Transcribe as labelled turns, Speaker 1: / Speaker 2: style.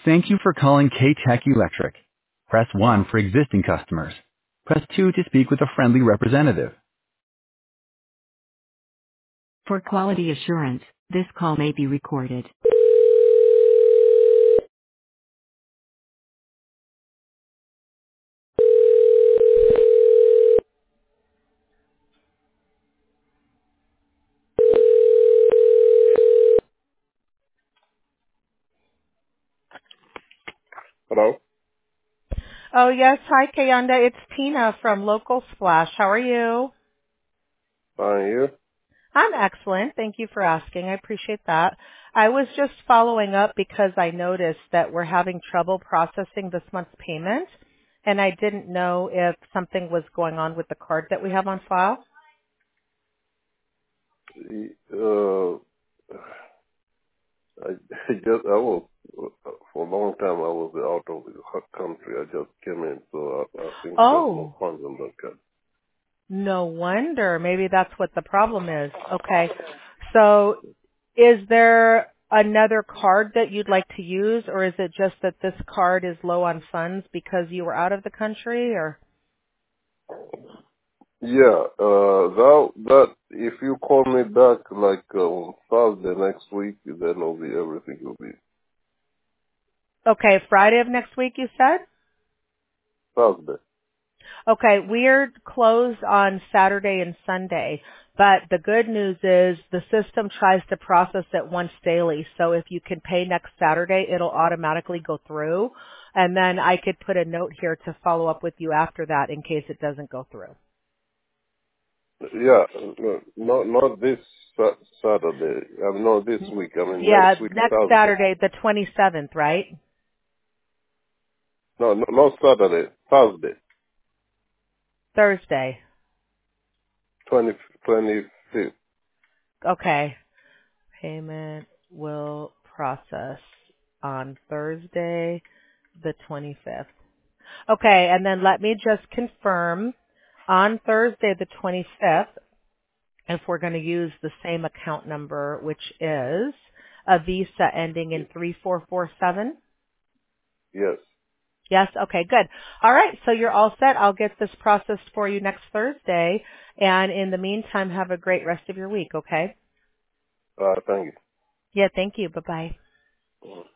Speaker 1: Thank you for calling K-Tech Electric. Press 1 for existing customers. Press 2 to speak with a friendly representative. For quality assurance, this call may be recorded. Hello?
Speaker 2: Oh, yes. Hi, Kayanda. It's Tina from Local Splash. How are you?
Speaker 1: Fine, you?
Speaker 2: I'm excellent. Thank you for asking. I appreciate that. I was just following up because I noticed that we're having trouble processing this month's payment, and I didn't know if something was going on with the card that we have on file.
Speaker 1: I I was, for a long time I was out of the country. I just came in, so I think there's no
Speaker 2: Oh,
Speaker 1: funds on that card.
Speaker 2: no wonder. Maybe that's what the problem is. Okay. So is there another card that you'd like to use, or is it just that this card is low on funds because you were out of the country, or?
Speaker 1: Yeah, that, if you call me back like on Thursday next week, then everything will be
Speaker 2: Okay, Friday of next week you said?
Speaker 1: Thursday.
Speaker 2: Okay, we're closed on Saturday and Sunday, but the good news is the system tries to process it once daily. So if you can pay next Saturday, it'll automatically go through. And then I could put a note here to follow up with you after that in case it doesn't go through.
Speaker 1: Yeah, not this Saturday. I mean, not this week. I mean,
Speaker 2: Yeah,
Speaker 1: next week,
Speaker 2: next
Speaker 1: Thursday.
Speaker 2: Saturday, the 27th, right?
Speaker 1: No, not Saturday. Thursday,
Speaker 2: Thursday.
Speaker 1: 25th.
Speaker 2: Okay. Payment will process on Thursday, the 25th. Okay, and then let me just confirm on Thursday, the 25th, if we're going to use the same account number, which is a Visa ending in 3447.
Speaker 1: Yes.
Speaker 2: Yes? Okay, good. All right, so you're all set. I'll get this processed for you next Thursday. And in the meantime, have a great rest of your week, okay?
Speaker 1: Thank
Speaker 2: Yeah, thank you. Bye-bye.
Speaker 1: you.